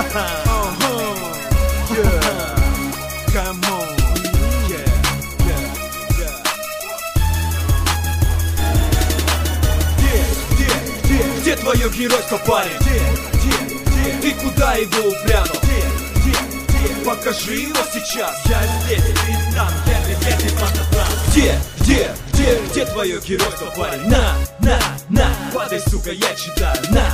Come on. Где твое геройство, парень? Ты куда его упрятал? Покажи его сейчас. Я здесь, ты там, я здесь, где твое геройство, парень? На, падай, сука, я читаю.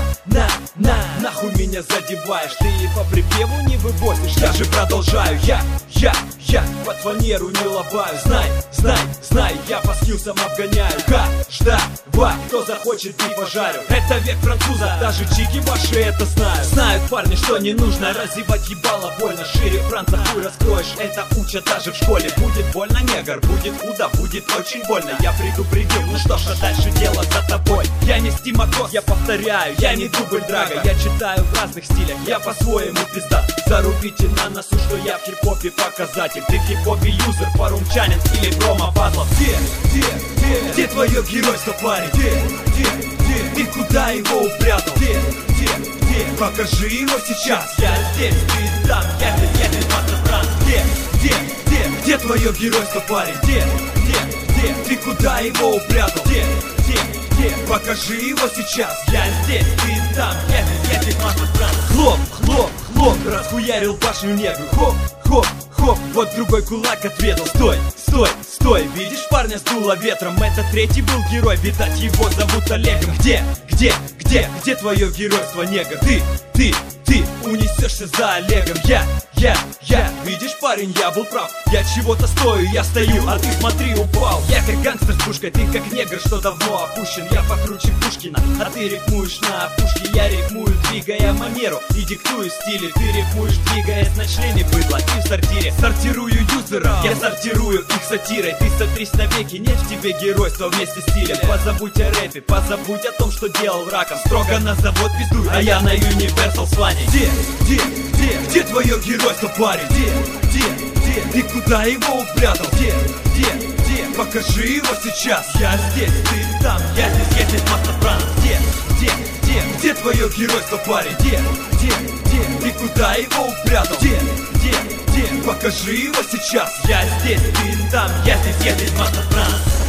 Нахуй меня задеваешь, ты по припеву не вывозишь. Я же продолжаю, я под фанеру не лобаю. Знай, я по скиллсам обгоняю каждого, кто захочет, и пожарю. Это век француза, даже чики ваши это знают. Знают парни, что не нужно разевать ебало больно. Шире Франца хуй раскроешь, это учат даже в школе. Будет больно, негр, будет худо, будет очень больно. Я предупредил, ну что ж, а дальше дело за тобой. Я не стимакос, я повторяю, я не дубль Драга. Я читаю в разных стилях, я по-своему пизда. Зарубите на носу, что я в хип-хопе показатель. Ты в хип-хопе юзер, порумчанин или промо падлов. Где твое геройство, парень? Ты куда его упрятал? Покажи его сейчас. Я здесь, ты там, я здесь, мастер-брат. Где твое геройство, парень? Ты куда его упрятал? Покажи его сейчас. Я здесь, ты там, я здесь, мастер-брат. Хлоп, расхуярил башню негру. Хоп, вот другой кулак ответил. Стой, видишь парня сдуло ветром? Это третий был герой, видать его зовут Олегом. Где твое геройство, негр? Ты унесешься за Олегом. Я, видишь, парень, я был прав. Я чего-то стою, я стою, а ты смотри, упал. Я как гангстер с пушкой, ты как негр, что давно опущен. Я покруче Пушкина, а ты рифмуешь на опушке. Я рифмую, двигая манеру и диктую стили. Ты рифмуешь, двигаясь на члене быдла. Ты в сортире, сортирую юзеров, я сортирую их сатирой. Ты сотрись навеки, нет в тебе геройства вместе с стилем. Позабудь о рэпе, позабудь о том, что делал раком. Строго на завод пиздуй, а я на Universal с Ваней. Где твое геройство, парень? Ты куда его упрятал? Покажи его сейчас. Я здесь, ты там, я здесь, мастер-брат. Где твое геройство, парень? Ты куда его упрятал? Покажи его сейчас. Я здесь, ты там, я здесь, мастер-брат.